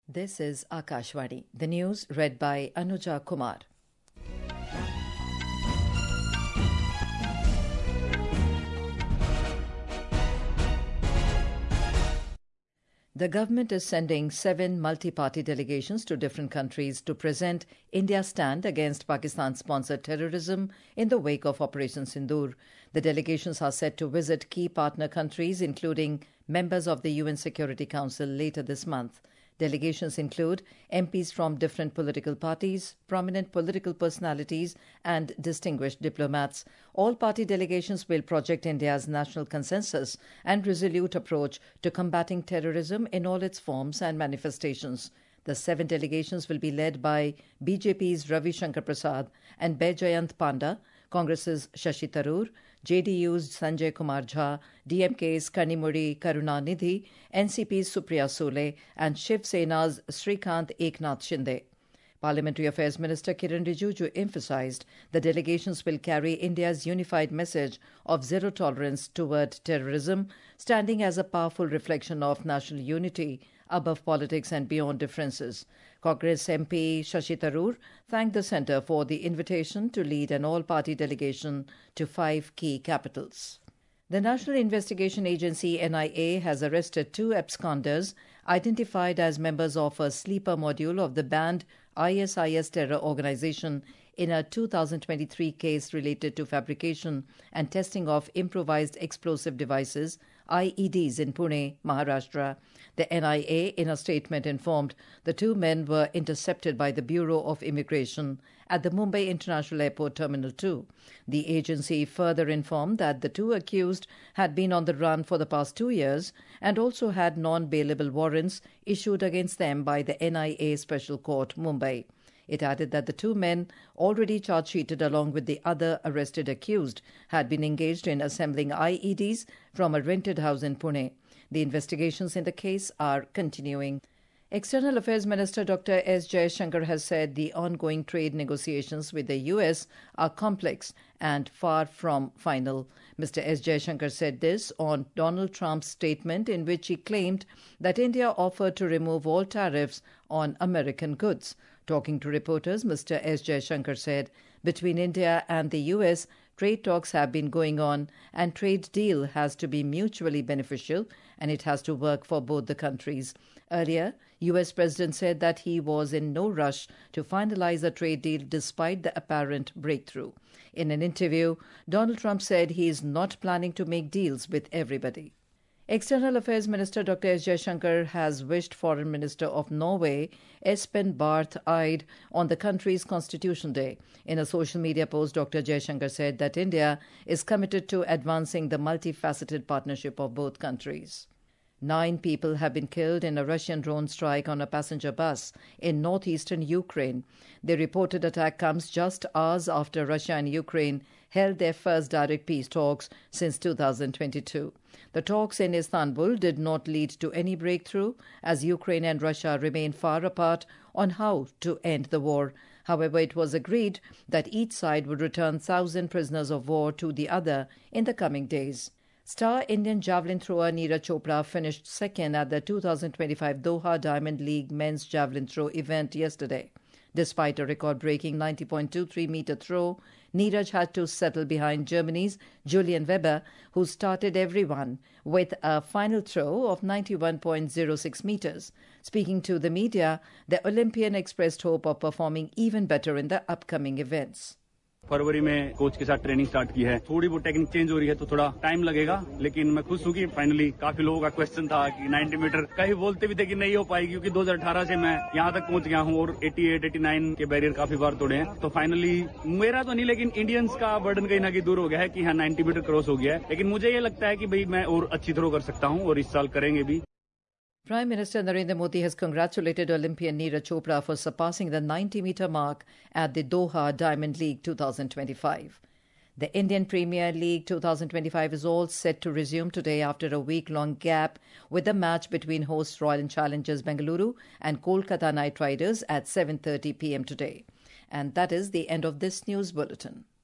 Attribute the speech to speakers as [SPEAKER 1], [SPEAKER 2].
[SPEAKER 1] This is Akashvani. The news read by Anuja Kumar. The government is sending 7 multi-party delegations to different countries to present India's stand against Pakistan-sponsored terrorism in the wake of Operation Sindoor. The delegations are set to visit key partner countries, including members of the UN Security Council, later this month. Delegations include MPs from different political parties, prominent political personalities and distinguished diplomats. All party delegations will project India's national consensus and resolute approach to combating terrorism in all its forms and manifestations. The 7 delegations will be led by BJP's Ravi Shankar Prasad and Baijayant Panda, Congress's Shashi Tharoor, JDU's Sanjay Kumar Jha, DMK's Kanimuri Karunanidhi, NCP's Supriya Sule and Shiv Sena's Srikanth Eknath Shinde. Parliamentary Affairs Minister Kiran Rijiju emphasized the delegations will carry India's unified message of zero tolerance toward terrorism, standing as a powerful reflection of national unity above politics and beyond differences. Congress MP Shashi Tharoor thanked the centre for the invitation to lead an all-party delegation to 5 key capitals. The National Investigation Agency NIA has arrested 2 absconders identified as members of a sleeper module of the banned ISIS terror organization in a 2023 case related to fabrication and testing of improvised explosive devices, IEDs, in Pune, Maharashtra. The NIA, in a statement, informed the 2 men were intercepted by the Bureau of Immigration at the Mumbai International Airport Terminal 2. The agency further informed that the 2 accused had been on the run for the past 2 years and also had non-bailable warrants issued against them by the NIA Special Court, Mumbai. It added that the 2 men, already charge-sheeted along with the other arrested accused, had been engaged in assembling IEDs from a rented house in Pune. The investigations in the case are continuing. External Affairs Minister Dr. S. Jaishankar has said the ongoing trade negotiations with the US are complex and far from final. Mr. S. Jaishankar said this on Donald Trump's statement in which he claimed that India offered to remove all tariffs on American goods. Talking to reporters, Mr. S. Jaishankar said, between India and the US, trade talks have been going on and trade deal has to be mutually beneficial and it has to work for both the countries. Earlier, US President said that he was in no rush to finalize a trade deal despite the apparent breakthrough. In an interview, Donald Trump said he is not planning to make deals with everybody. External Affairs Minister Dr. S. Jaishankar has wished Foreign Minister of Norway, Espen Barth Eide, on the country's Constitution Day. In a social media post, Dr. Jaishankar said that India is committed to advancing the multifaceted partnership of both countries. 9 people have been killed in a Russian drone strike on a passenger bus in northeastern Ukraine. The reported attack comes just hours after Russia and Ukraine held their first direct peace talks since 2022. The talks in Istanbul did not lead to any breakthrough, as Ukraine and Russia remain far apart on how to end the war. However, it was agreed that each side would return 1,000 prisoners of war to the other in the coming days. Star Indian javelin thrower Neeraj Chopra finished second at the 2025 Doha Diamond League men's javelin throw event yesterday. Despite a record-breaking 90.23-meter throw, Neeraj had to settle behind Germany's Julian Weber, who started everyone with a final throw of 91.06 meters. Speaking to the media, the Olympian expressed hope of performing even better in the upcoming events.
[SPEAKER 2] फरवरी में coach के साथ training start की है। थोड़ी बहुत technique change हो रही है तो थोड़ा टाइम लगेगा, लेकिन मैं खुश हूं कि फाइनली काफी लोगों का क्वेश्चन था कि 90 मीटर कहीं बोलते भी थे कि नहीं हो पाएगी, क्योंकि 2018 से मैं यहां तक पहुंच गया हूं और 88, 89 के बैरियर काफी बार तोड़े हैं। तो फाइनली मेरा तो नहीं, लेकिन इंडियंस का बर्डन कहीं ना कहीं दूर हो गया है कि हाँ 90 मीटर क्रॉस हो गया है, लेकिन मुझे ये लगता है कि भाई मैं और अच्छी थ्रो कर सकता हूं और इस साल करेंगे भी।
[SPEAKER 1] Prime Minister Narendra Modi has congratulated Olympian Neeraj Chopra for surpassing the 90-meter mark at the Doha Diamond League 2025. The Indian Premier League 2025 is all set to resume today after a week-long gap, with a match between hosts Royal Challengers Bengaluru and Kolkata Knight Riders at 7:30 p.m. today. And that is the end of this news bulletin.